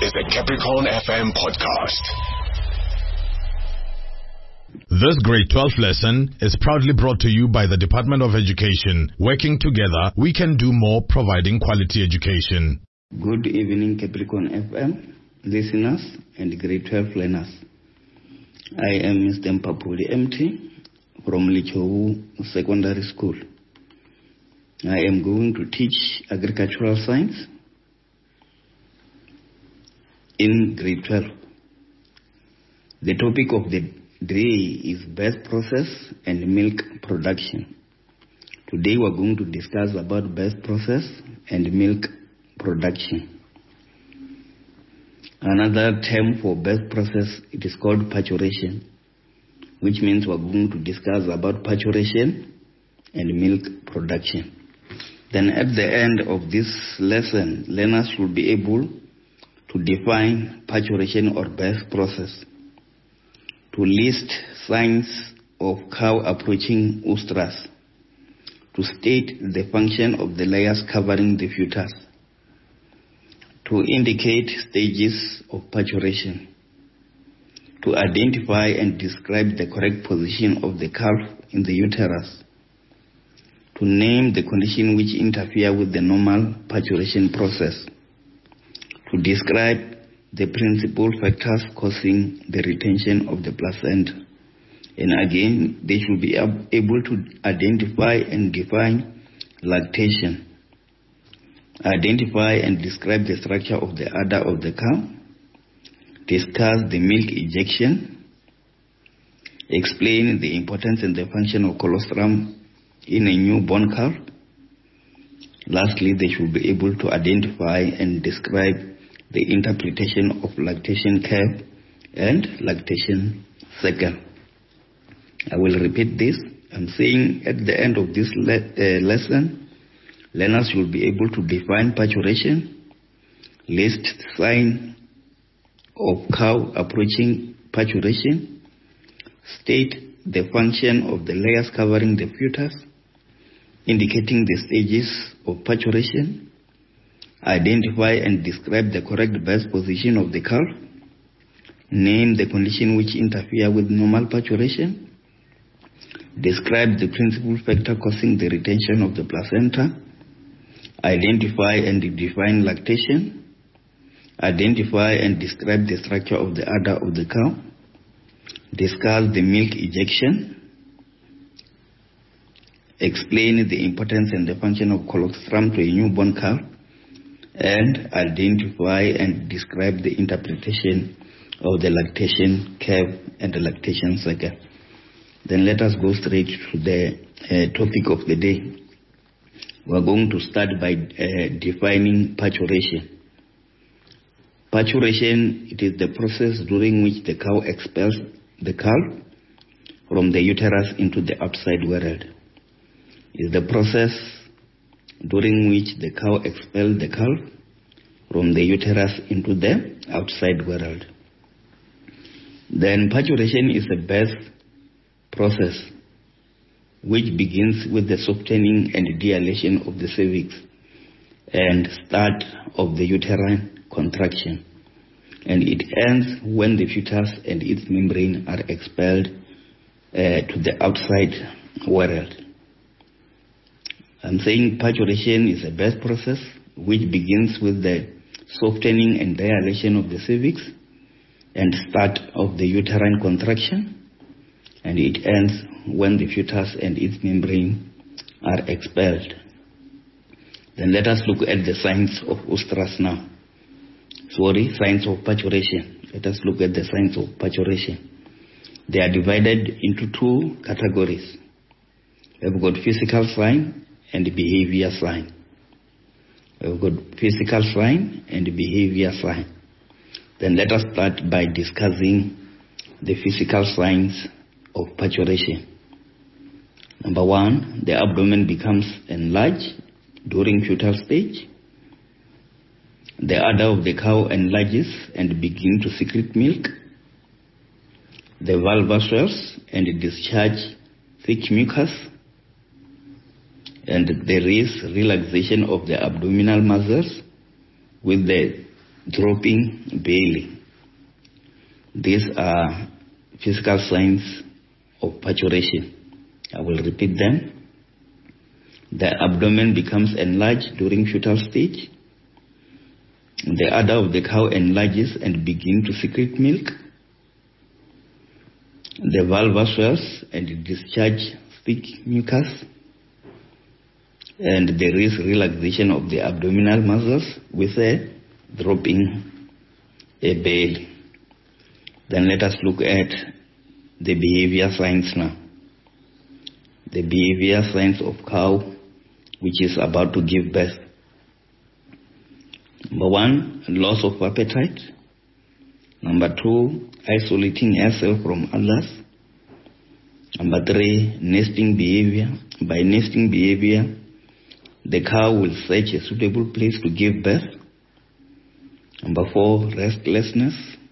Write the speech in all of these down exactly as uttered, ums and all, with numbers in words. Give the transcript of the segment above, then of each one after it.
is the Capricorn F M podcast. This grade twelve lesson is proudly brought to you by the Department of Education. Working together, we can do more, providing quality education. Good evening, Capricorn F M listeners and grade twelve learners. I am Mister Mpapuli M T from Lichowu Secondary School. I am going to teach agricultural science in grade twelve. The topic of the day is best process and milk production. Today we are going to discuss about best process and milk production. Another term for best process, it is called pasteurization, which means we are going to discuss about pasteurization and milk production. Then at the end of this lesson, learners should be able to define pasteurization or best process, to list signs of cow approaching oestrus, to state the function of the layers covering the fetus, to indicate stages of pasteurization, to identify and describe the correct position of the calf in the uterus, to name the condition which interfere with the normal pasteurization process, to describe the principal factors causing the retention of the placenta. And again, they should be able to identify and define lactation, identify and describe the structure of the udder of the cow, discuss the milk ejection, explain the importance and the function of colostrum in a newborn calf. Lastly, they should be able to identify and describe the interpretation of lactation curve and lactation cycle. I will repeat this. I'm saying at the end of this le uh, lesson, learners will be able to define pasteurization, list sign of cow approaching pasteurization, state the function of the layers covering the fetus, indicating the stages of pasteurization, identify and describe the correct best position of the calf, name the condition which interfere with normal pasteurization, describe the principal factor causing the retention of the placenta, identify and define lactation, identify and describe the structure of the udder of the cow, discuss the milk ejection, explain the importance and the function of colostrum to a newborn calf, and identify and describe the interpretation of the lactation curve and the lactation cycle. Then let us go straight to the uh, topic of the day. We are going to start by uh, defining pasteurization. Pasteurization, it is the process during which the cow expels the calf from the uterus into the outside world. It is the process during which the cow expels the calf from the uterus into the outside world. Then pasteurization is a birth process which begins with the softening and dilation of the cervix and start of the uterine contraction, and it ends when the fetus and its membrane are expelled uh, to the outside world. I'm saying pasteurization is a birth process which begins with the softening and dilation of the cervix and start of the uterine contraction, and it ends when the fetus and its membrane are expelled. Then let us look at the signs of oestrus now. Sorry, signs of pasteurization. Let us look at the signs of pasteurization. They are divided into two categories. We've got physical sign and behavior sign. We've got physical sign and behavior sign. Then let us start by discussing the physical signs of pasteurization. Number one, the abdomen becomes enlarged during fetal stage. The udder of the cow enlarges and begins to secrete milk. The vulva swells and discharge thick mucus. And there is relaxation of the abdominal muscles with the dropping belly. These are physical signs of parturition. I will repeat them. The abdomen becomes enlarged during fetal stage. The udder of the cow enlarges and begins to secrete milk. The vulva swells and discharge thick mucus. And there is relaxation of the abdominal muscles with a dropping a belly. Then let us look at the behavior signs now. The behavior signs of cow which is about to give birth. Number one, loss of appetite. Number two, isolating herself from others. Number three, nesting behavior. By nesting behavior, the cow will search a suitable place to give birth. Number four, restlessness.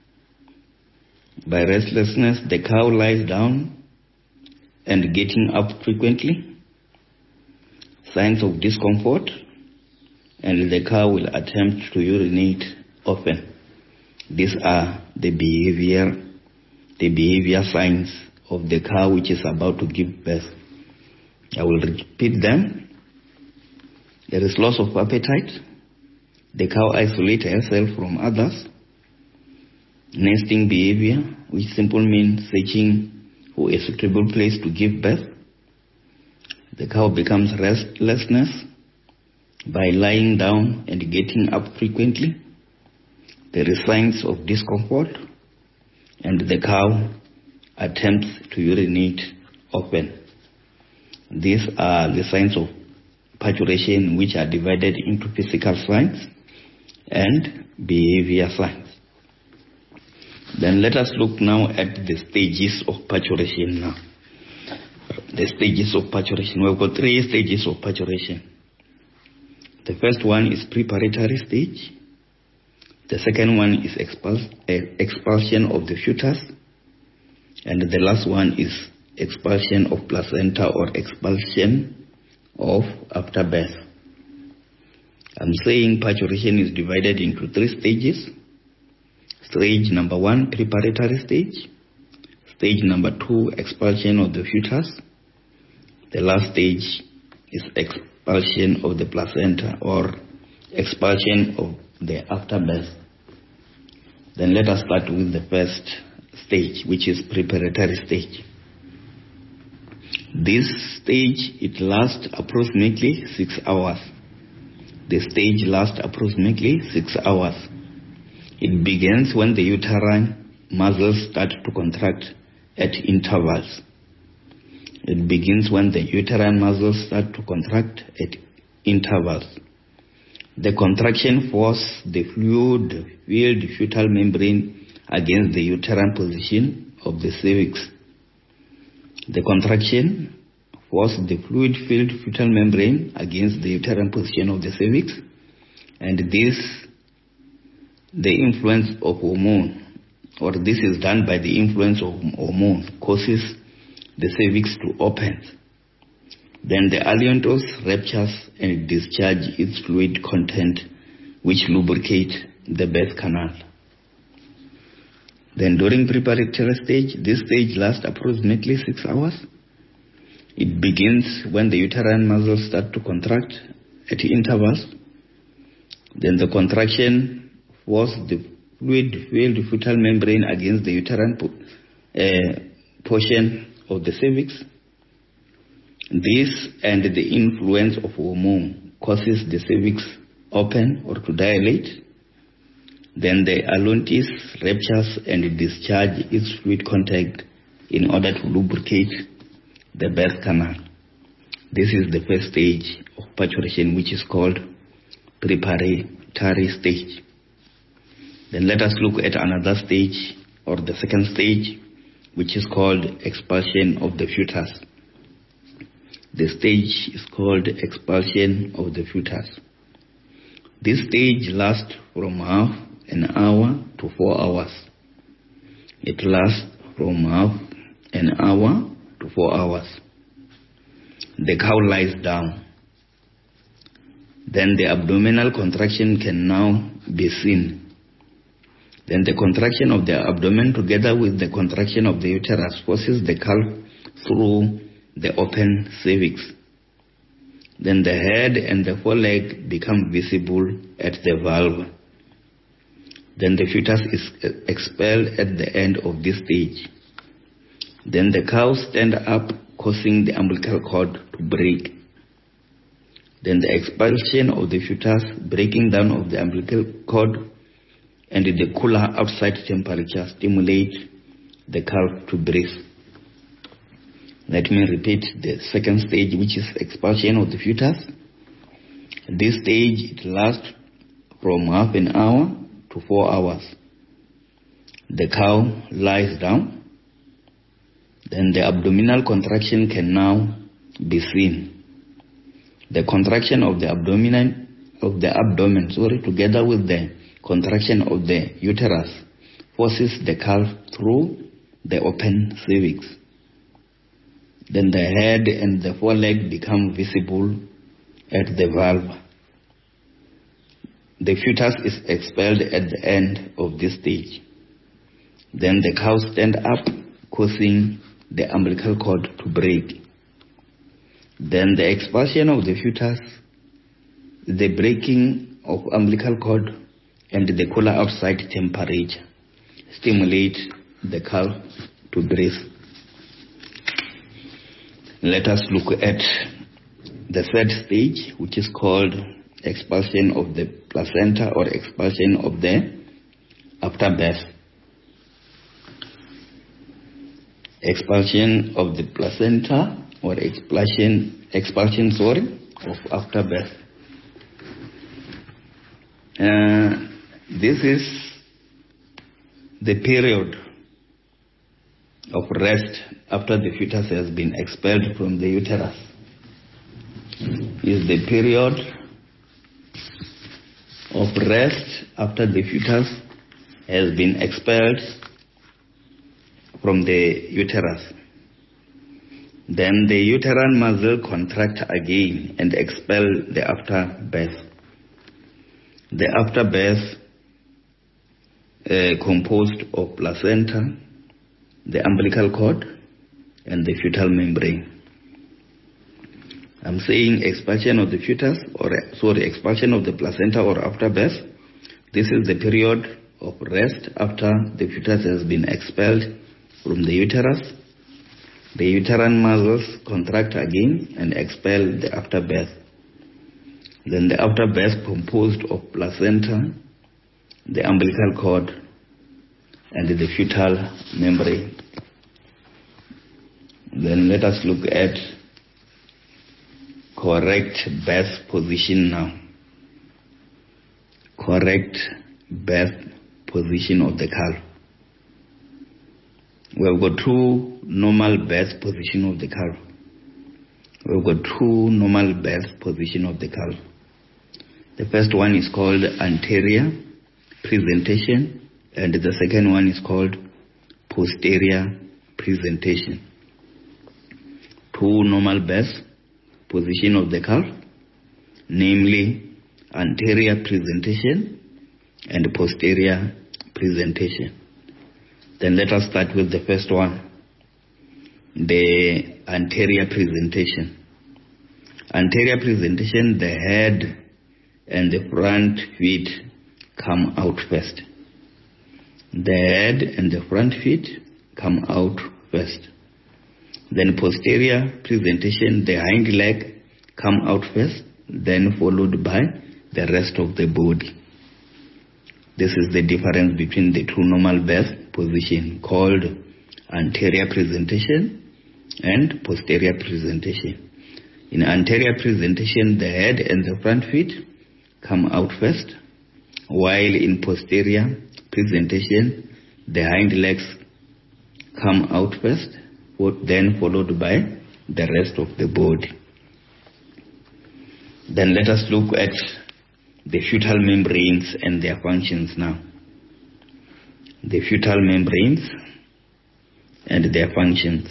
By restlessness, the cow lies down and getting up frequently. Signs of discomfort, and the cow will attempt to urinate often. These are the behavior, the behavior signs of the cow which is about to give birth. I will repeat them. There is loss of appetite. The cow isolates herself from others. Nesting behavior, which simply means searching for a suitable place to give birth. The cow becomes restlessness by lying down and getting up frequently. There is signs of discomfort, and the cow attempts to urinate often. These are the signs of parturition, which are divided into physical signs and behavior signs. Then let us look now at the stages of parturition now. The stages of parturition. We've got three stages of parturition. The first one is preparatory stage. The second one is expul- expulsion of the fetus. And the last one is expulsion of placenta or expulsion of afterbirth. I'm saying parturition is divided into three stages. Stage number one, preparatory stage. Stage number two, expulsion of the fetus. The last stage is expulsion of the placenta or expulsion of the afterbirth. Then let us start with the first stage, which is preparatory stage. This stage, it lasts approximately six hours. The stage lasts approximately six hours. It begins when the uterine muscles start to contract at intervals. It begins when the uterine muscles start to contract at intervals. The contraction forces the fluid-filled fetal membrane against the uterine position of the cervix. The contraction forces the fluid-filled fetal membrane against the uterine position of the cervix, and this, the influence of hormone, or this is done by the influence of hormone, causes the cervix to open. Then the alliantus ruptures and discharges its fluid content, which lubricate the birth canal. Then during preparatory stage, this stage lasts approximately six hours. It begins when the uterine muscles start to contract at intervals. Then the contraction forces the fluid-filled fetal membrane against the uterine po- uh, portion of the cervix. This and the influence of hormone causes the cervix open or to dilate. Then the alliantus ruptures and discharges its fluid contact in order to lubricate the birth canal. This is the first stage of parturition, which is called preparatory stage. Then let us look at another stage, or the second stage, which is called expulsion of the fetus. The stage is called expulsion of the fetus. This stage lasts from half an hour to four hours. It lasts from half an hour to four hours. The cow lies down. Then the abdominal contraction can now be seen. Then the contraction of the abdomen together with the contraction of the uterus forces the calf through the open cervix. Then the head and the foreleg become visible at the valve. Then the fetus is expelled at the end of this stage. Then the cow stands up, causing the umbilical cord to break. Then the expulsion of the fetus, breaking down of the umbilical cord, and the cooler outside temperature stimulate the calf to breathe. Let me repeat the second stage, which is expulsion of the fetus. This stage, it lasts from half an hour to four hours. The cow lies down. Then the abdominal contraction can now be seen. The contraction of the abdomen, of the abdomen, sorry, together with the contraction of the uterus, forces the calf through the open cervix. Then the head and the foreleg become visible at the valve. The fetus is expelled at the end of this stage. Then the cow stands up, causing the umbilical cord to break. Then the expulsion of the fetus, the breaking of umbilical cord, and the cooler outside temperature stimulate the calf to breathe. Let us look at the third stage, which is called expulsion of the placenta or expulsion of the afterbirth. Expulsion of the placenta or expulsion, expulsion sorry, of afterbirth. Uh, this is the period of rest after the fetus has been expelled from the uterus. Is the period of rest after the fetus has been expelled from the uterus. Then the uterine muscle contract again and expel the afterbirth. The afterbirth uh, composed of placenta, the umbilical cord, and the fetal membrane. I'm saying expulsion of the fetus, or sorry, expulsion of the placenta or afterbirth. This is the period of rest after the fetus has been expelled from the uterus. The uterine muscles contract again and expel the afterbirth. Then the afterbirth composed of placenta, the umbilical cord, and the fetal membrane. Then let us look at correct birth position now. Correct birth position of the calf. We've got two normal birth position of the calf. We've got two normal birth position of the calf. The first one is called anterior presentation, and the second one is called posterior presentation. Two normal birth position of the calf, namely anterior presentation and posterior presentation. Then let us start with the first one, the anterior presentation. Anterior presentation, the head and the front feet come out first. The head and the front feet come out first. Then posterior presentation, the hind leg come out first, then followed by the rest of the body. This is the difference between the two normal birth position called anterior presentation and posterior presentation. In anterior presentation, the head and the front feet come out first, while in posterior presentation, the hind legs come out first, then followed by the rest of the body. Then let us look at the fetal membranes and their functions now. The fetal membranes and their functions.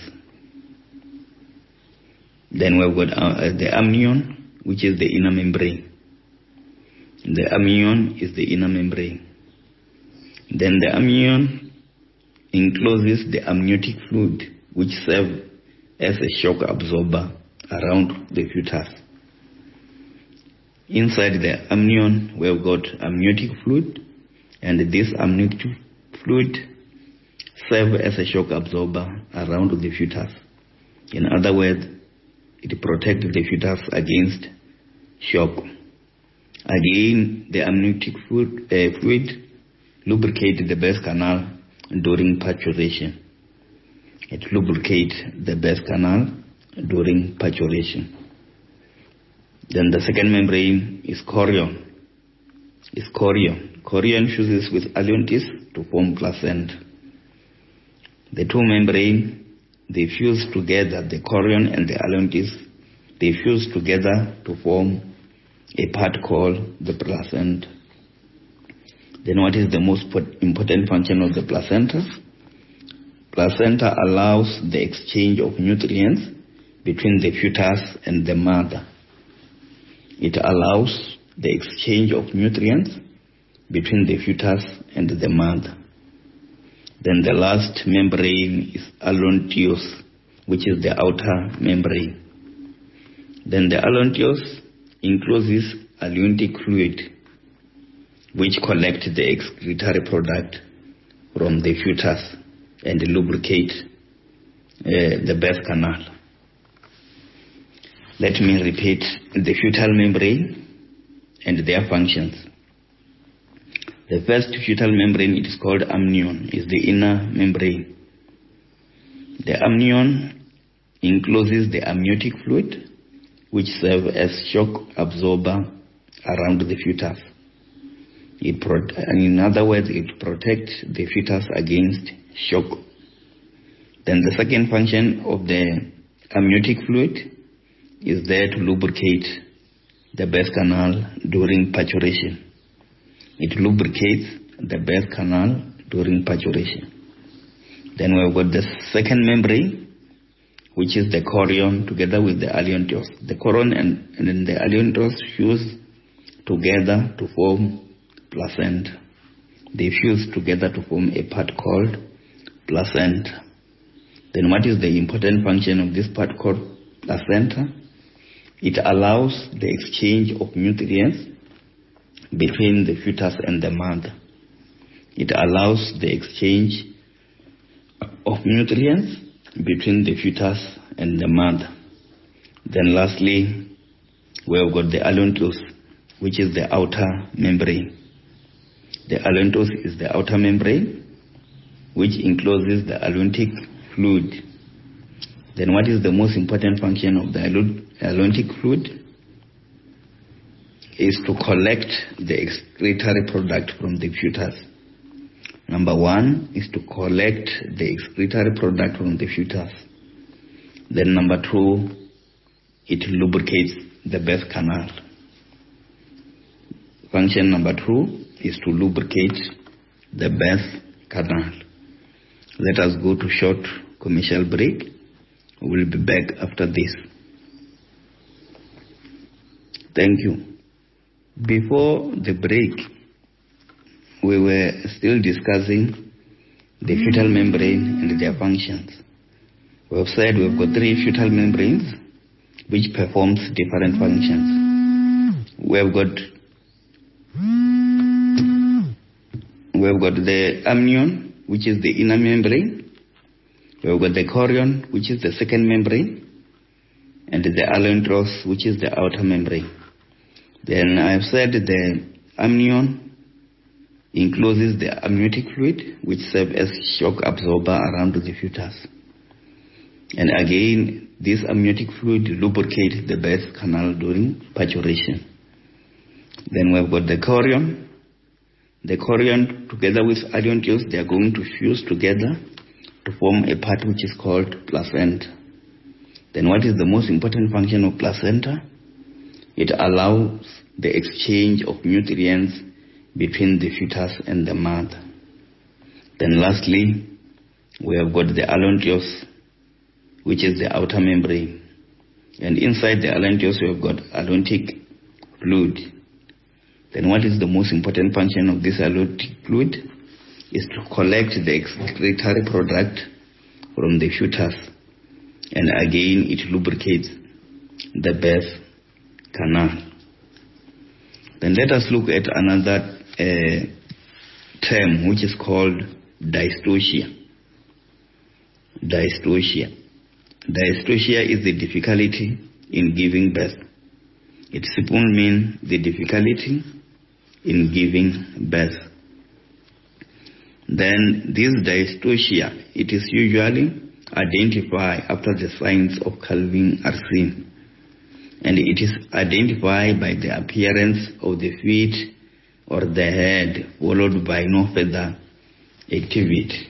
Then we've got uh, the amnion, which is the inner membrane. The amnion is the inner membrane. Then the amnion encloses the amniotic fluid, which serves as a shock absorber around the fetus. Inside the amnion, we have got amniotic fluid, and this amniotic fluid serves as a shock absorber around the fetus. In other words, it protects the fetus against shock. Again, the amniotic fluid, uh, fluid lubricates the birth canal during parturition. It lubricates the birth canal during parturition. Then the second membrane is chorion. Is chorion. Chorion fuses with alveolus to form placenta. The two membranes, they fuse together, the chorion and the alveolus, they fuse together to form a part called the placenta. Then what is the most important function of the placenta? Placenta allows the exchange of nutrients between the fetus and the mother. It allows the exchange of nutrients between the fetus and the mother. Then the last membrane is alveolus, which is the outer membrane. Then the alveolus encloses amniotic fluid, which collects the excretory product from the fetus and lubricate uh, the birth canal. Let me repeat the fetal membrane and their functions. The first fetal membrane, it is called amnion, is the inner membrane. The amnion encloses the amniotic fluid, which serves as shock absorber around the fetus. It pro- in other words, it protects the fetus against shock. Then the second function of the amniotic fluid is there to lubricate the birth canal during parturition. It lubricates the birth canal during parturition. Then we've got the second membrane, which is the chorion together with the alveolus. The chorion and, and the alveolus fuse together to form placenta. They fuse together to form a part called placenta. Then what is the important function of this part called placenta? It allows the exchange of nutrients between the fetus and the mother. It allows the exchange of nutrients between the fetus and the mother. Then lastly, we have got the alveolus, which is the outer membrane. The alveolus is the outer membrane, which encloses the amniotic fluid. Then what is the most important function of the amniotic fluid? Is to collect the excretory product from the fetus. Number one is to collect the excretory product from the fetus. Then number two, it lubricates the birth canal. Function number two is to lubricate the birth canal. Let us go to short commercial break. We will be back after this. Thank you. Before the break, we were still discussing the fetal membrane and their functions. We have said we've got three fetal membranes which performs different functions. We have got we have got the amnion, which is the inner membrane. We have got the chorion, which is the second membrane, and the alveolus, which is the outer membrane. Then I have said the amnion encloses the amniotic fluid, which serves as shock absorber around the fetus. And again, this amniotic fluid lubricates the birth canal during parturition. Then we have got the chorion. The chorion, together with alveolus, they are going to fuse together to form a part which is called placenta. Then what is the most important function of placenta? It allows the exchange of nutrients between the fetus and the mother. Then lastly, we have got the alveolus, which is the outer membrane. And inside the alveolus, we have got amniotic fluid. Then what is the most important function of this amniotic fluid? is to collect the excretory product from the fetus, and again it lubricates the birth canal. Then let us look at another uh, term which is called dystocia. Dystocia. Dystocia is the difficulty in giving birth. It simply means the difficulty in giving birth. Then this dystocia, it is usually identified after the signs of calving are seen, and it is identified by the appearance of the feet or the head followed by no further activity.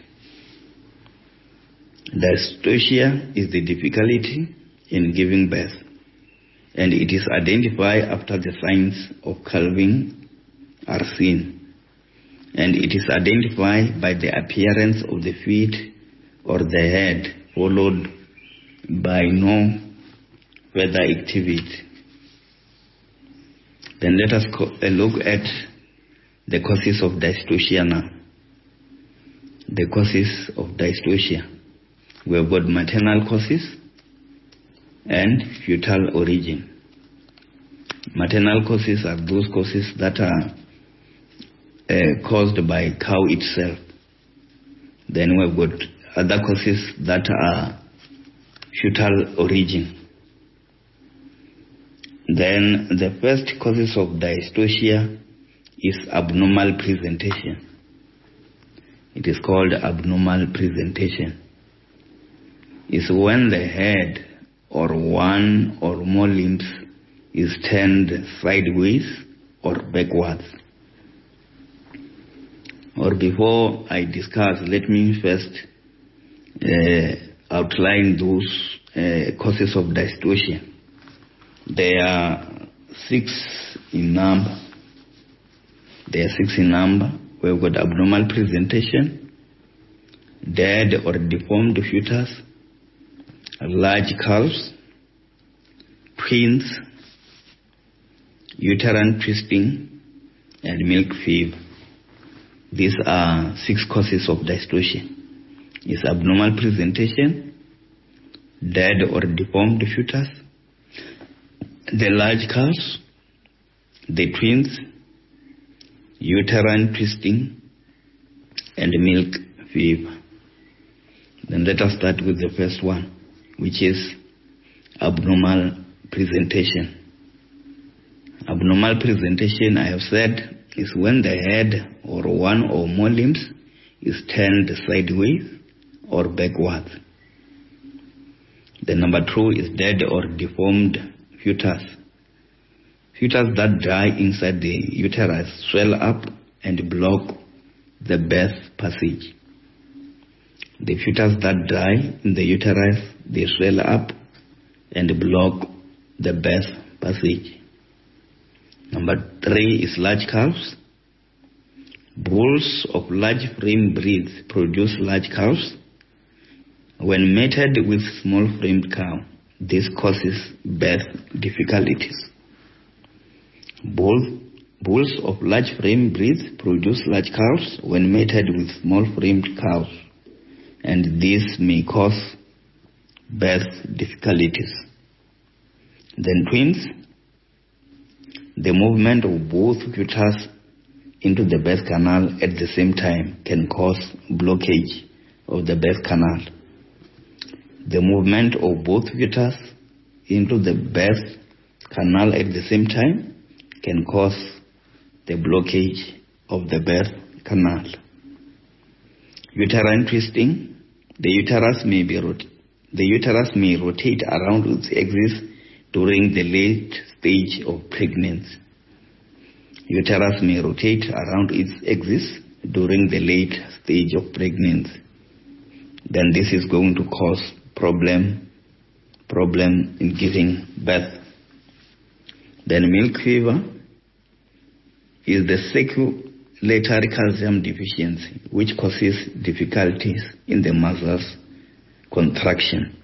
Dystocia is the difficulty in giving birth, and it is identified after the signs of calving are seen, and it is identified by the appearance of the feet or the head followed by no further activity. Then let us co- uh, look at the causes of dystocia now. The causes of dystocia. We have got maternal causes and fetal origin. Maternal causes are those causes that are uh, caused by cow itself. Then we have got other causes that are fetal origin. Then the first causes of dystocia is abnormal presentation. It is called abnormal presentation. It's when the head or one or more limbs is turned sideways or backwards. Or before I discuss, let me first uh, outline those uh, causes of dystocia. There are six in number. There are six in number. We've got abnormal presentation, dead or deformed fetus, large calves, twins, uterine twisting, and milk fever. These are six causes of dystocia. It's abnormal presentation, dead or deformed fetus, the large calves, the twins, uterine twisting, and milk fever. Then let us start with the first one, which is abnormal presentation. Abnormal presentation, I have said, is when the head or one or more limbs is turned sideways or backwards. The number two is dead or deformed fetus. Fetus that die inside the uterus swell up and block the birth passage. The fetus that die in the uterus, they swell up and block the birth passage. Number three is large calves. Bulls of large frame breeds produce large calves. When mated with small framed cow, this causes birth difficulties. Bulls, bulls of large frame breeds produce large calves when mated with small framed cows, and this may cause birth difficulties. Then twins. The movement of both fetus into the birth canal at the same time can cause blockage of the birth canal. The movement of both fetus into the birth canal at the same time can cause the blockage of the birth canal. Uterine twisting. The uterus may be rot- the uterus may rotate around its axis during the late stage of pregnancy. Uterus may rotate around its axis during the late stage of pregnancy. Then this is going to cause problem, problem in giving birth. Then milk fever is the circulatory calcium deficiency, which causes difficulties in the muscles contraction.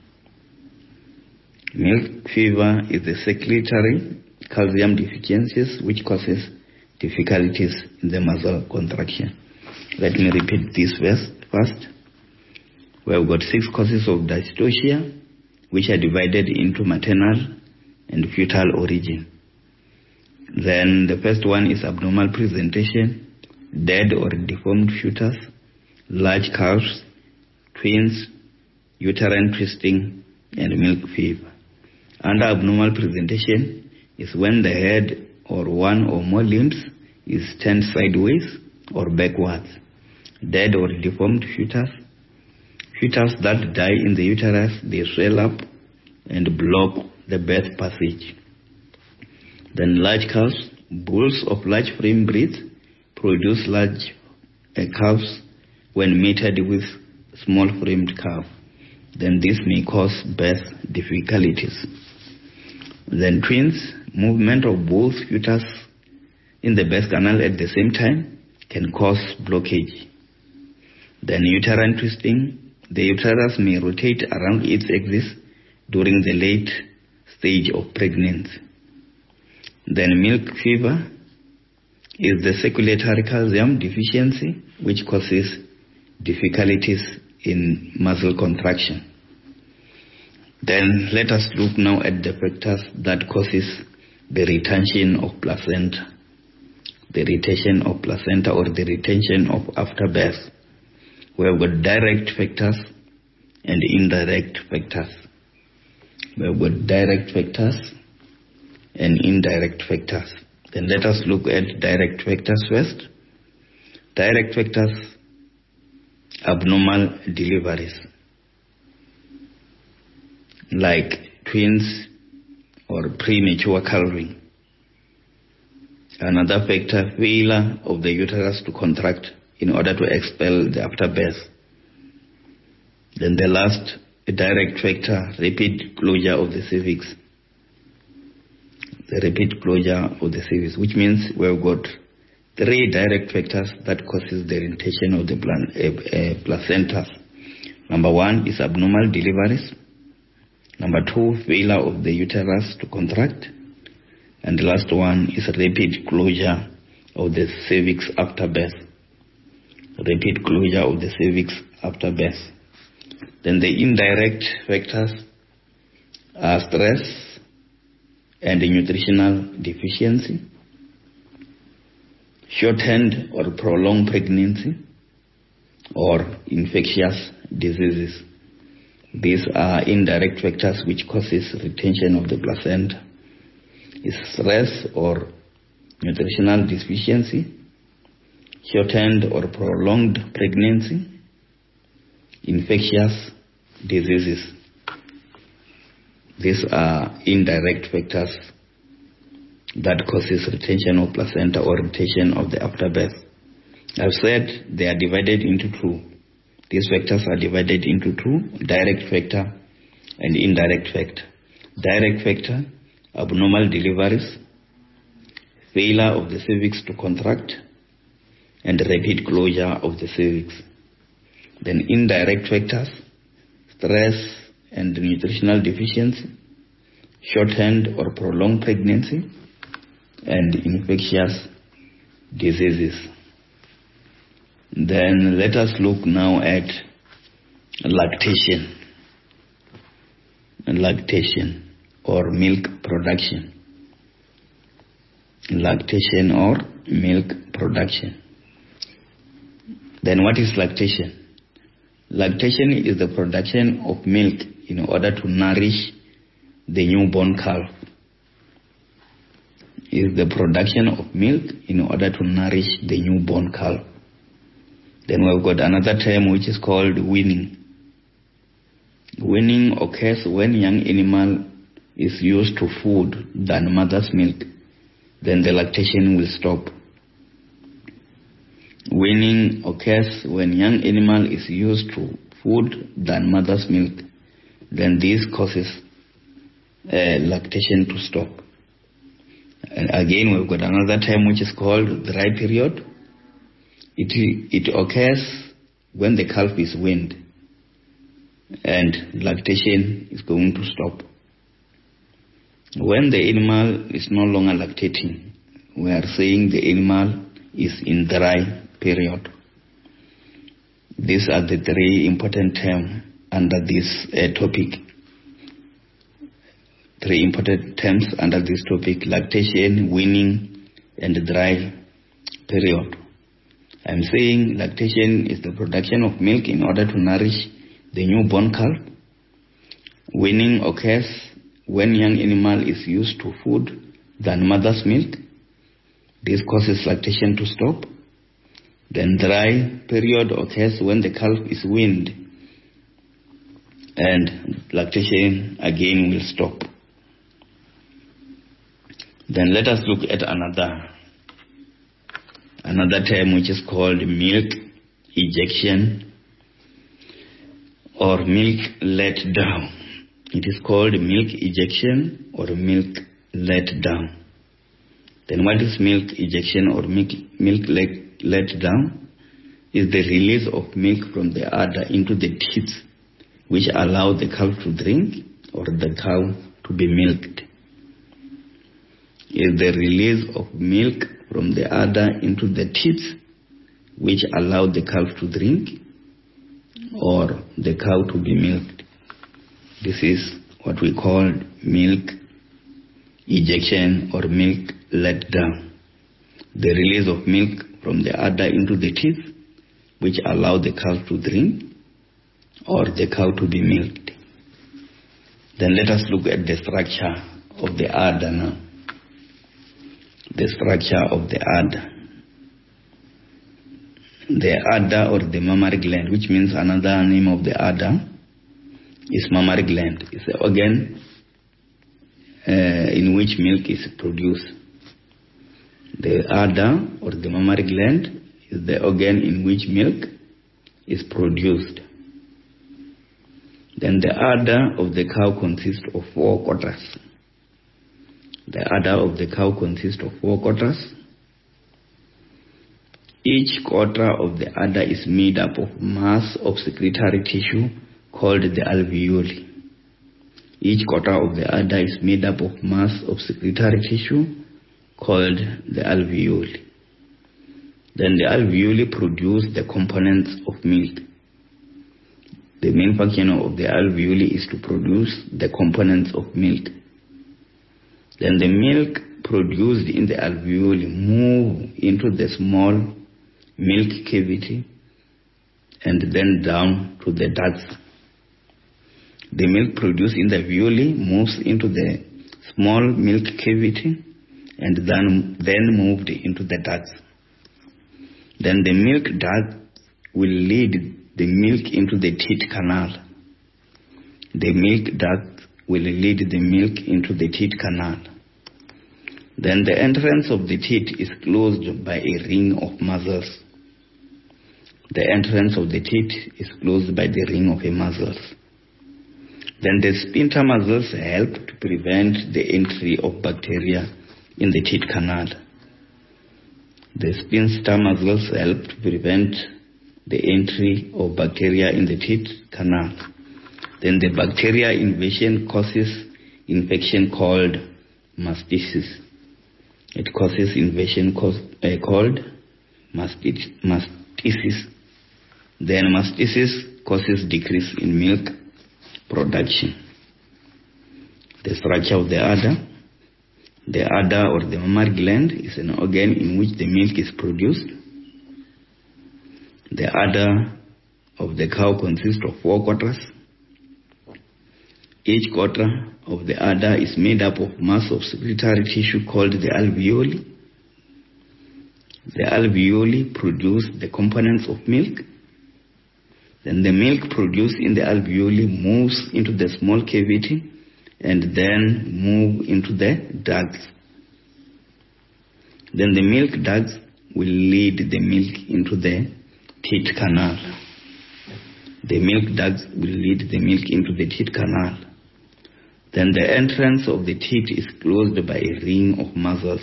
Milk fever is the circulatory calcium deficiencies which causes difficulties in the muscle contraction. Let me repeat this first. first. We have got six causes of dystocia, which are divided into maternal and fetal origin. Then the first one is abnormal presentation, dead or deformed fetus, large calves, twins, uterine twisting, and milk fever. Under abnormal presentation is when the head or one or more limbs is turned sideways or backwards. Dead or deformed fetus, fetus that die in the uterus, they swell up and block the birth passage. Then large calves, bulls of large frame breeds produce large uh, calves when mated with small framed calf. Then this may cause birth difficulties. Then twins, movement of both fetus in the birth canal at the same time can cause blockage. Then uterine twisting, the uterus may rotate around its axis during the late stage of pregnancy. Then milk fever is the circulatory calcium deficiency, which causes difficulties in muscle contraction. Then let us look now at the factors that causes the retention of placenta. The retention of placenta or the retention of afterbirth. We have got direct factors and indirect factors. We have got direct factors and indirect factors. Then let us look at direct factors first. Direct factors, abnormal deliveries, like twins or premature calving. Another factor, failure of the uterus to contract in order to expel the afterbirth. Then the last, a direct factor, repeat closure of the cervix. The repeat closure of the cervix, which means we've got three direct factors that causes the retention of the plan, uh, uh, placenta. Number one is abnormal deliveries. Number two, failure of the uterus to contract. And the last one is repeat closure of the cervix after birth. Repeat closure of the cervix after birth. Then the indirect factors are stress and nutritional deficiency, shortened or prolonged pregnancy, or infectious diseases. These are indirect factors which causes retention of the placenta. Is stress or nutritional deficiency, shortened or prolonged pregnancy, infectious diseases. These are indirect factors that causes retention of placenta or retention of the afterbirth. I've said they are divided into two. These factors are divided into two, direct factor and indirect factor. Direct factor, abnormal deliveries, failure of the cervix to contract, and repeat closure of the cervix. Then indirect factors, stress and nutritional deficiency, shortened or prolonged pregnancy, and infectious diseases. Then let us look now at lactation. Lactation or milk production. Lactation or milk production. Then what is lactation? Lactation is the production of milk in order to nourish the newborn calf. Is the production of milk in order to nourish the newborn calf. Then we've got another term which is called weaning. Weaning occurs when young animal is used to food than mother's milk. Then the lactation will stop. Weaning occurs when young animal is used to food than mother's milk. Then this causes uh, lactation to stop. And again, we've got another term which is called dry period. It, it occurs when the calf is weaned and lactation is going to stop. When the animal is no longer lactating, we are saying the animal is in dry period. These are the three important terms under this uh, topic. Three important terms under this topic: lactation, weaning, and dry period. I'm saying lactation is the production of milk in order to nourish the newborn calf. Weaning occurs when young animal is used to food than mother's milk. This causes lactation to stop. Then dry period occurs when the calf is weaned, and lactation again will stop. Then let us look at another another term which is called milk ejection or milk let down. It is called milk ejection or milk let down. Then what is milk ejection or milk, milk let, let down? Is the release of milk from the udder into the teats, which allow the calf to drink or the cow to be milked. Is the release of milk from the udder into the teats, which allow the calf to drink or the cow to be milked. This is what we call milk ejection or milk let down. The release of milk from the udder into the teeth, which allow the calf to drink or the cow to be milked. Then let us look at the structure of the udder now. The structure of the udder. The udder or the mammary gland, which means another name of the udder, is mammary gland. It's the organ uh, in which milk is produced. The udder or the mammary gland is the organ in which milk is produced. Then the udder of the cow consists of four quarters. The udder of the cow consists of four quarters. Each quarter of the udder is made up of mass of secretory tissue called the alveoli. Each quarter of the udder is made up of mass of secretory tissue called the alveoli. Then the alveoli produce the components of milk. The main function of the alveoli is to produce the components of milk. Then the milk produced in the alveoli move into the small milk cavity and then down to the ducts. The milk produced in the alveoli moves into the small milk cavity and then, then moved into the ducts. Then the milk duct will lead the milk into the teat canal. The milk duct will lead the milk into the teat canal. Then the entrance of the teat is closed by a ring of muscles. The entrance of the teat is closed by the ring of a muscles. Then the sphincter muscles help to prevent the entry of bacteria in the teat canal. The sphincter muscles help to prevent the entry of bacteria in the teat canal. Then the bacteria invasion causes infection called mastitis. It causes invasion cause, uh, called mastitis. Then mastitis causes decrease in milk production. The structure of the udder. The udder or the mammary gland is an organ in which the milk is produced. The udder of the cow consists of four quarters. Each quarter of the udder is made up of mass of secretory tissue called the alveoli. The alveoli produce the components of milk. Then the milk produced in the alveoli moves into the small cavity and then move into the ducts. Then the milk ducts will lead the milk into the teat canal. The milk ducts will lead the milk into the teat canal. Then the entrance of the teat is closed by a ring of muscles.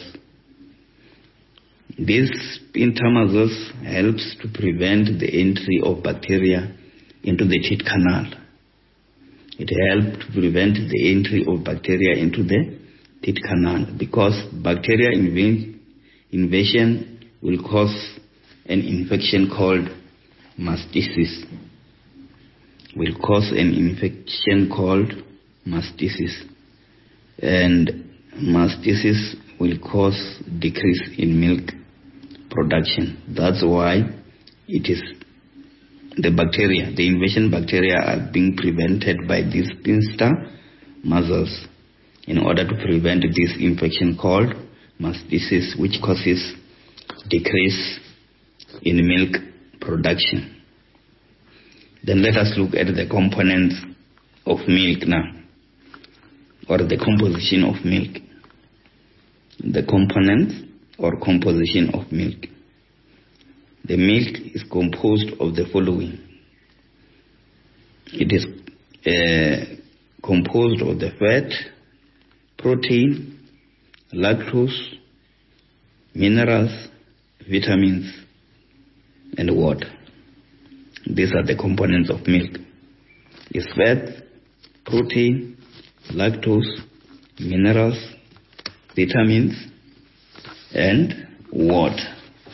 These sphincter muscles helps to prevent the entry of bacteria into the teat canal. It helps to prevent the entry of bacteria into the teat canal because bacteria inv- invasion will cause an infection called mastitis, will cause an infection called mastitis. And mastitis will cause decrease in milk production. That's why it is the bacteria, the invasion bacteria are being prevented by these sphincter muscles in order to prevent this infection called mastitis, which causes decrease in milk production. Then let us look at the components of milk now, or the composition of milk. The components or composition of milk. The milk is composed of the following. It is uh, composed of the fat, protein, lactose, minerals, vitamins, and water. These are the components of milk. It's fat, protein, lactose, minerals, vitamins, and water.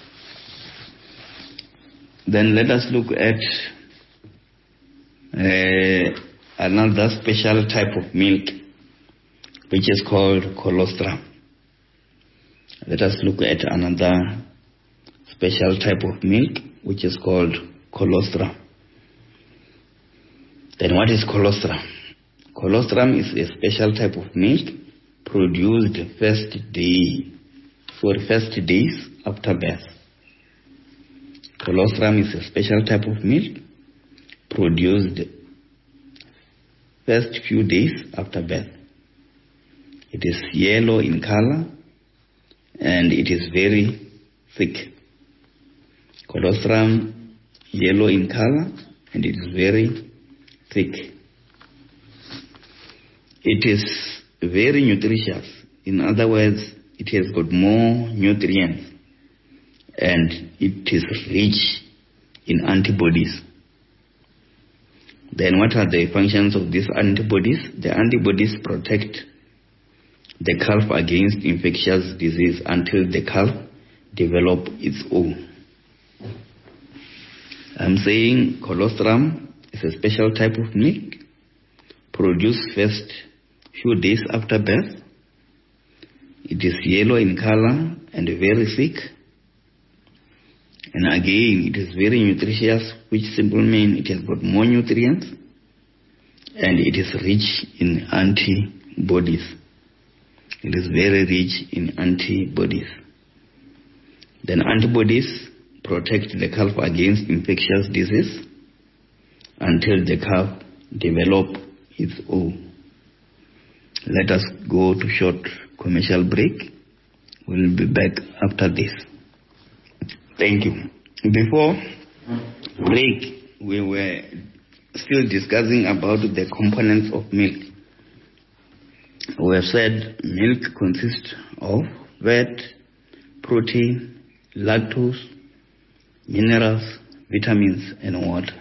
Then let us look at uh, another special type of milk, which is called colostrum. Let us look at another special type of milk, which is called colostrum. Then what is colostrum? Colostrum is a special type of milk produced first day, for first days after birth. Colostrum is a special type of milk produced first few days after birth. It is yellow in color and it is very thick. Colostrum, yellow in color and it is very thick. It is very nutritious. In other words, it has got more nutrients and it is rich in antibodies. Then what are the functions of these antibodies? The antibodies protect the calf against infectious disease until the calf develops its own. I'm saying colostrum is a special type of milk produced first few days after birth. It is yellow in color and very thick. And again, it is very nutritious, which simply means it has got more nutrients and it is rich in antibodies. It is very rich in antibodies. Then antibodies protect the calf against infectious disease until the calf develops its own. Let us go to short commercial break. We'll be back after this. Thank you. Before break, we were still discussing about the components of milk. We have said milk consists of fat, protein, lactose, minerals, vitamins, and water.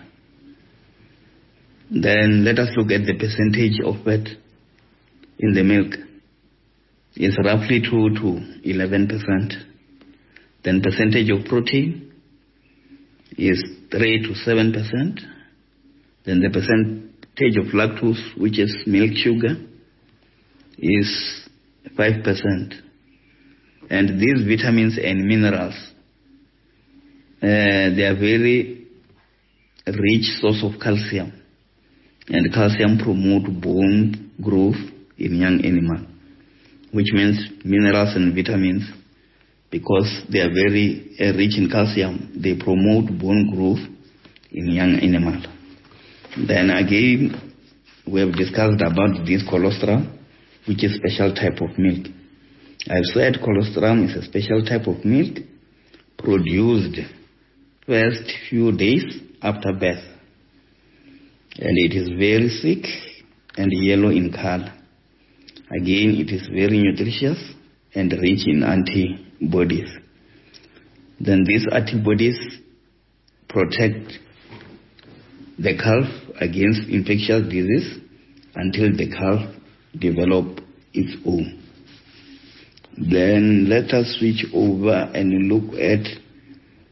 Then let us look at the percentage of fat in the milk. It's roughly two to eleven percent. Then percentage of protein is three to seven percent. Then the percentage of lactose, which is milk sugar, is five percent. And these vitamins and minerals, uh, they are very rich source of calcium. And calcium promote bone growth in young animal, which means minerals and vitamins, because they are very uh, rich in calcium, they promote bone growth in young animal. Then again, we have discussed about this colostrum, which is a special type of milk. I've said colostrum is a special type of milk produced first few days after birth. And it is very thick and yellow in color. Again, it is very nutritious and rich in antibodies. Then these antibodies protect the calf against infectious disease until the calf develops its own. Then let us switch over and look at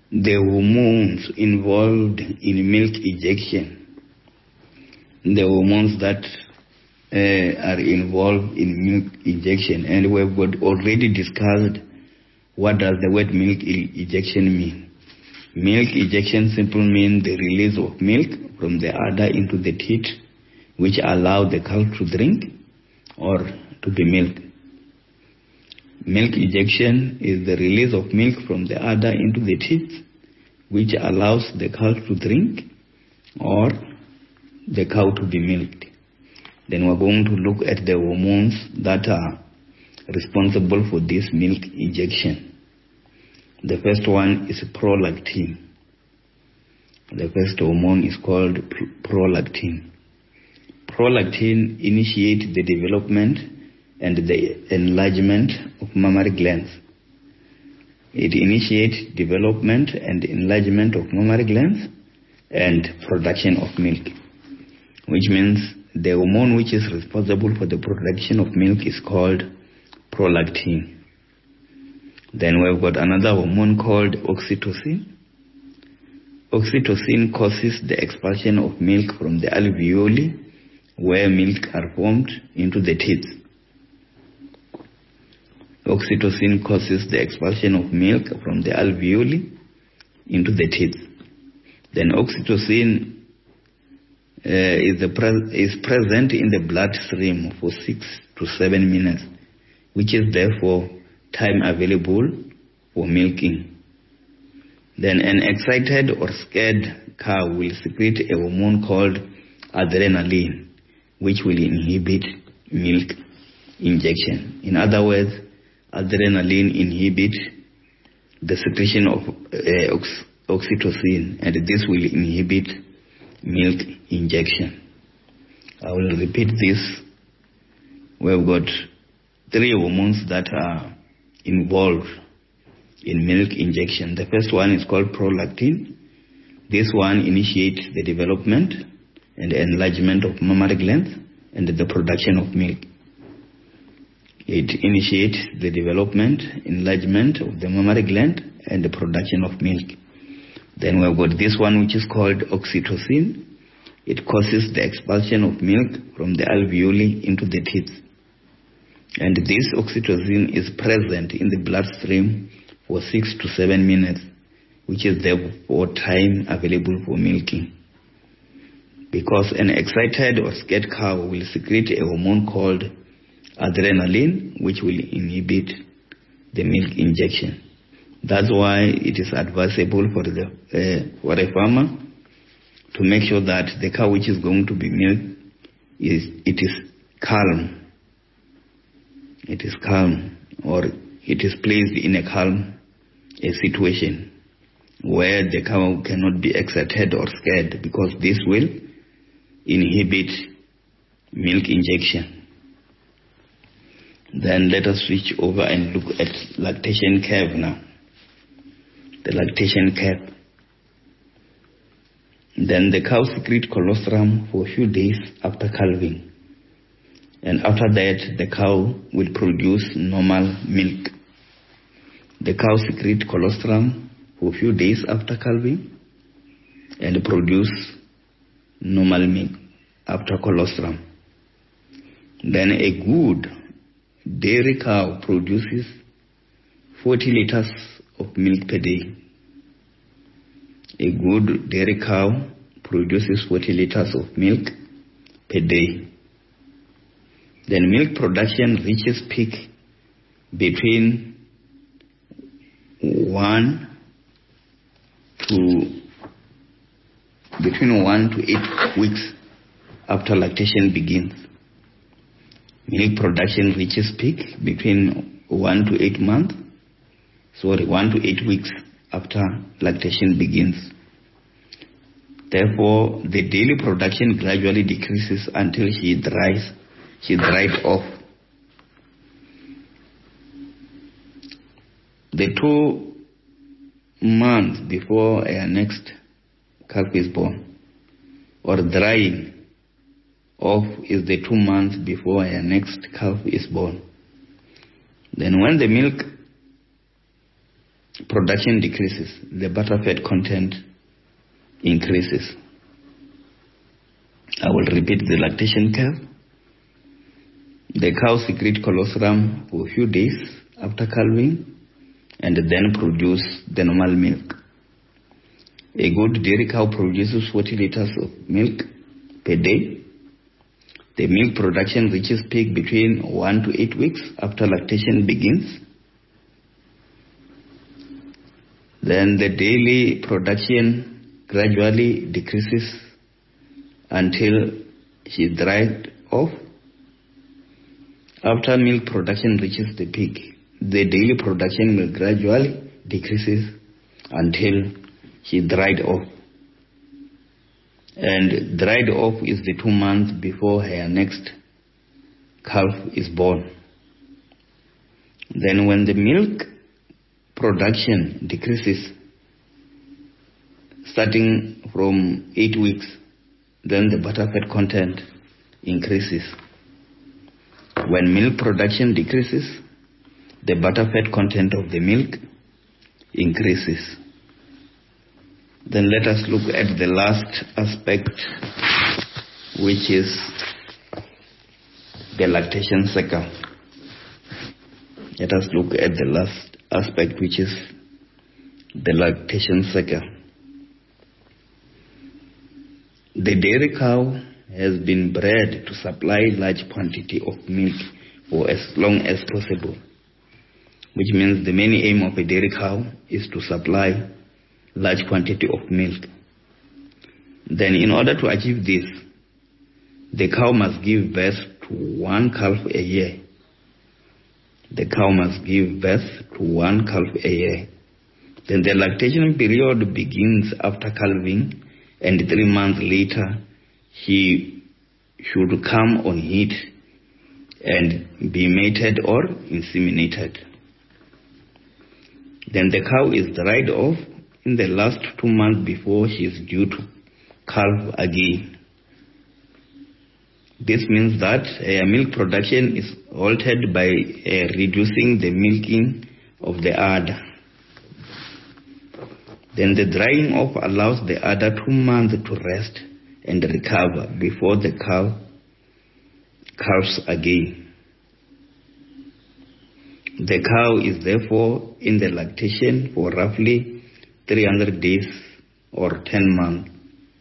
the hormones involved in milk ejection, the hormones that uh, are involved in milk ejection, and we've got already discussed what does the word milk e- ejection mean. Milk ejection simply means the release of milk from the udder into the teat, which allow the cow to drink or to be milked. Milk ejection is the release of milk from the udder into the teat, which allows the cow to drink or the cow to be milked. Then we're going to look at the hormones that are responsible for this milk ejection. The first one is prolactin. The first hormone is called prolactin. Prolactin initiates the development and the enlargement of mammary glands. It initiates development and enlargement of mammary glands and production of milk, which means the hormone which is responsible for the production of milk is called prolactin. Then we've got another hormone called oxytocin. Oxytocin causes the expulsion of milk from the alveoli, where milk are formed, into the teeth. Oxytocin causes the expulsion of milk from the alveoli into the teeth. Then oxytocin uh, is, the pre- is present in the bloodstream for six to seven minutes, which is therefore time available for milking. Then an excited or scared cow will secrete a hormone called adrenaline, which will inhibit milk injection. In other words, adrenaline inhibits the secretion of uh, ox- oxytocin, and this will inhibit milk injection. I will repeat this. We've got three hormones that are involved in milk injection. The first one is called prolactin. This one initiates the development and enlargement of mammary glands and the production of milk. It initiates the development, enlargement of the mammary gland and the production of milk. Then we've got this one which is called oxytocin. It causes the expulsion of milk from the alveoli into the teeth. And this oxytocin is present in the bloodstream for six to seven minutes, which is therefore time available for milking. Because an excited or scared cow will secrete a hormone called adrenaline, which will inhibit the milk injection. That's why it is advisable for the uh, for a farmer to make sure that the cow which is going to be milked is it is calm. It is calm, or it is placed in a calm a situation where the cow cannot be excited or scared, because this will inhibit milk injection. Then let us switch over and look at lactation curve now. The lactation curve. Then the cow secretes colostrum for a few days after calving. And after that, the cow will produce normal milk. The cow secretes colostrum for a few days after calving and produce normal milk after colostrum. Then a good dairy cow produces forty liters of milk per day. A good dairy cow produces forty liters of milk per day. Then milk production reaches peak between one to between one to eight weeks after lactation begins. Milk production reaches peak between one to eight months, sorry, one to eight weeks after lactation begins. Therefore, the daily production gradually decreases until she dries, she dried off. The two months before her next calf is born, or drying off is the two months before her next calf is born. Then when the milk production decreases, the butterfat content increases. I will repeat the lactation curve. The cow secretes colostrum for a few days after calving and then produce the normal milk. A good dairy cow produces forty liters of milk per day. The milk production reaches peak between one to eight weeks after lactation begins. Then the daily production gradually decreases until she is dried off. After milk production reaches the peak, the daily production will gradually decreases until she is dried off. And dried off is the two months before her next calf is born. Then when the milk production decreases, starting from eight weeks, then the butterfat content increases. When milk production decreases, the butterfat content of the milk increases. Then let us look at the last aspect, which is the lactation cycle. Let us look at the last aspect, which is the lactation cycle. The dairy cow has been bred to supply large quantity of milk for as long as possible, which means the main aim of a dairy cow is to supply large quantity of milk. Then in order to achieve this, the cow must give birth to one calf a year. The cow must give birth to one calf a year. Then the lactation period begins after calving, and three months later, she should come on heat and be mated or inseminated. Then the cow is dried off in the last two months before she is due to calve again. This means that uh, milk production is altered by uh, reducing the milking of the udder. Then the drying off allows the udder two months to rest and recover before the cow calves again. The cow is therefore in the lactation for roughly three hundred days or ten months.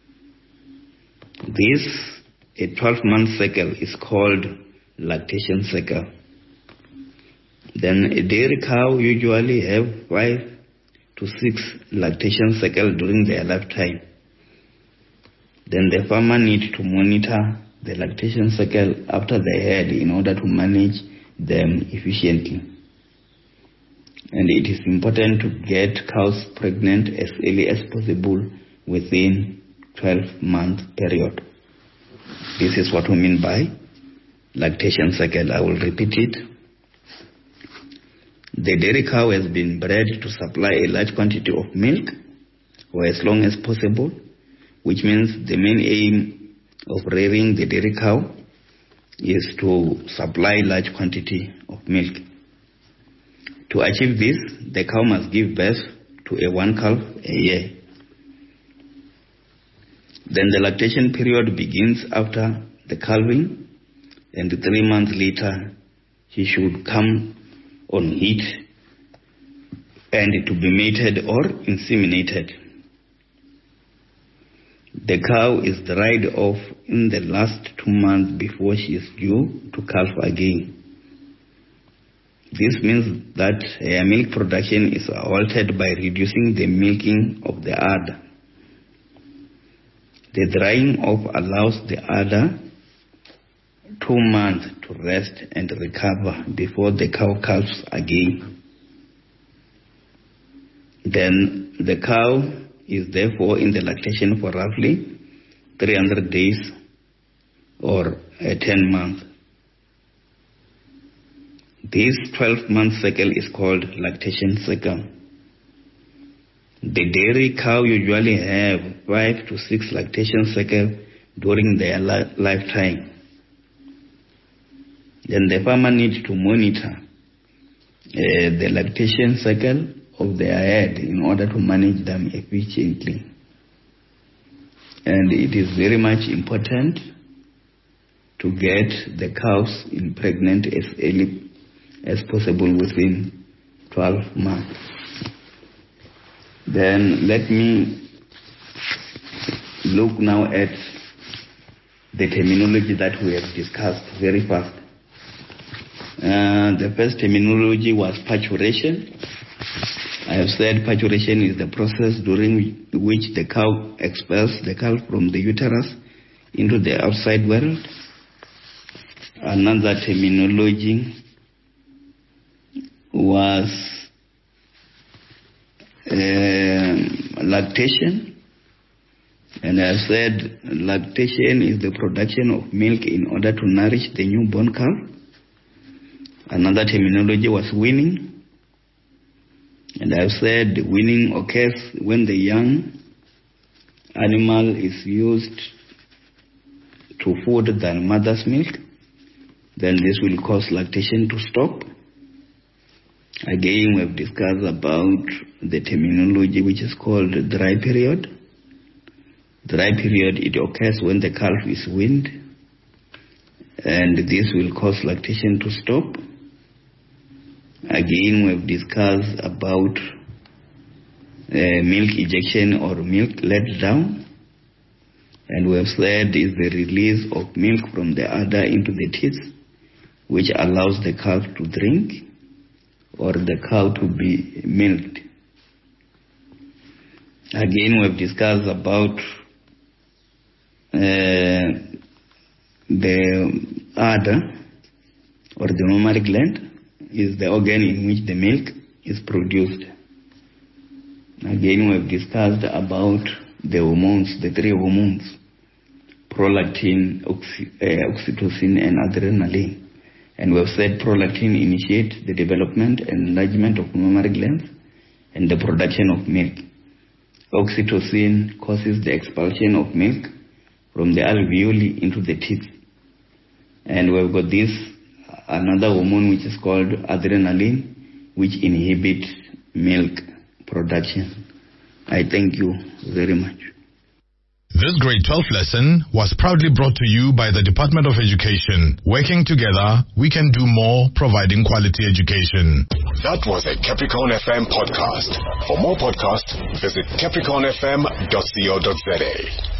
This, a twelve-month cycle, is called lactation cycle. Then a dairy cow usually have five to six lactation cycles during their lifetime. Then the farmer needs to monitor the lactation cycle after the herd in order to manage them efficiently. And it is important to get cows pregnant as early as possible within twelve-month period. This is what we mean by lactation cycle. I will repeat it. The dairy cow has been bred to supply a large quantity of milk for as long as possible, which means the main aim of rearing the dairy cow is to supply large quantity of milk. To achieve this, the cow must give birth to a one calf a year. Then the lactation period begins after the calving, and three months later, she should come on heat and to be mated or inseminated. The cow is dried off in the last two months before she is due to calve again. This means that her milk production is altered by reducing the milking of the udder. The drying off allows the udder two months to rest and recover before the cow calves again. Then the cow is therefore in the lactation for roughly three hundred days or uh, ten months. This twelve-month cycle is called lactation cycle. The dairy cow usually have five to six lactation cycles during their li- lifetime. Then the farmer needs to monitor uh, the lactation cycle of their head in order to manage them efficiently. And it is very much important to get the cows impregnant as early as possible within twelve months. Then let me look now at the terminology that we have discussed very fast. Uh, the first terminology was parturition. I have said parturition is the process during which the cow expels the calf from the uterus into the outside world. Another terminology was uh, lactation. And I have said lactation is the production of milk in order to nourish the newborn calf. Another terminology was weaning. And I have said weaning occurs when the young animal is used to food the mother's milk. Then this will cause lactation to stop. Again, we have discussed about the terminology which is called dry period. Dry period, it occurs when the calf is weaned, and this will cause lactation to stop. Again, we have discussed about uh, milk ejection or milk let down, and we have said is the release of milk from the udder into the teeth, which allows the calf to drink or the cow to be milked. Again, we have discussed about uh, the udder or the mammary gland is the organ in which the milk is produced. Again, we have discussed about the hormones, the three hormones, prolactin, oxy, uh, oxytocin, and adrenaline. And we have said prolactin initiates the development and enlargement of mammary glands and the production of milk. Oxytocin causes the expulsion of milk from the alveoli into the teeth. And we've got this, another hormone which is called adrenaline, which inhibits milk production. I thank you very much. This grade twelve lesson was proudly brought to you by the Department of Education. Working together, we can do more, providing quality education. That was a Capricorn F M podcast. For more podcasts, visit capricorn f m dot co dot za.